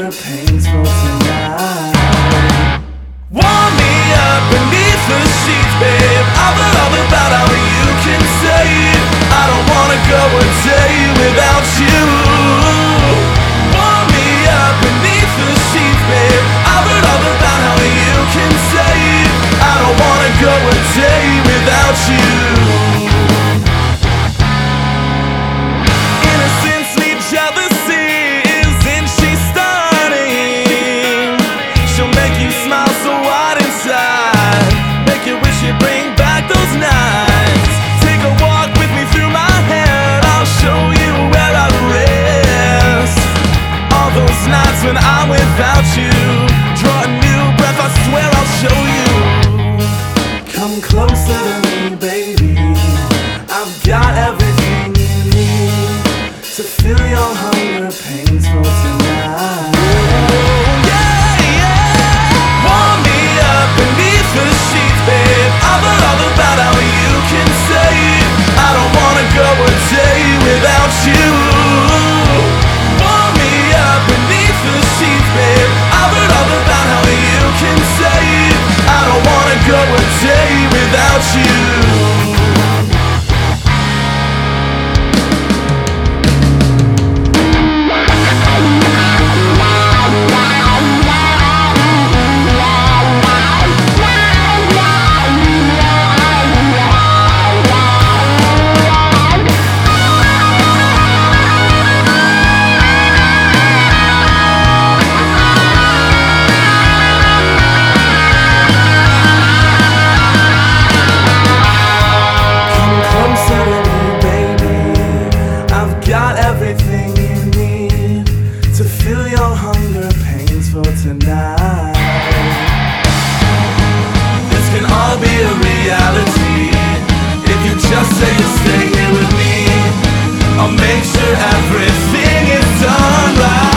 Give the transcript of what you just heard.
hunger pains for tonight. Warm me up beneath the sheets, babe. I've heard all about how you can save. I don't wanna go a day without you. Warm me up beneath the sheets, babe. I've heard all about how you can save. I don't wanna go a day without you. Innocence needs jealousy, isn't she stunning? She'll make you smile so wide inside, make you wish you'd bring back those nights. Take a walk with me through my head, I'll show you where I rest. All those nights when I'm without you, draw a new breath, I swear I'll show you. Come closer to me, baby. I've got everything you need to fill your hunger pains for tonight. Warm me up beneath the sheets, babe. I've heard all about how you can save. I don't wanna go a day without you. Warm me up beneath the sheets, babe. I've heard all about how you can save. I don't wanna go a day without you. Everything you need to fill your hunger pains for tonight. This can all be a reality if you just say you'll stay here with me. I'll make sure everything is done right.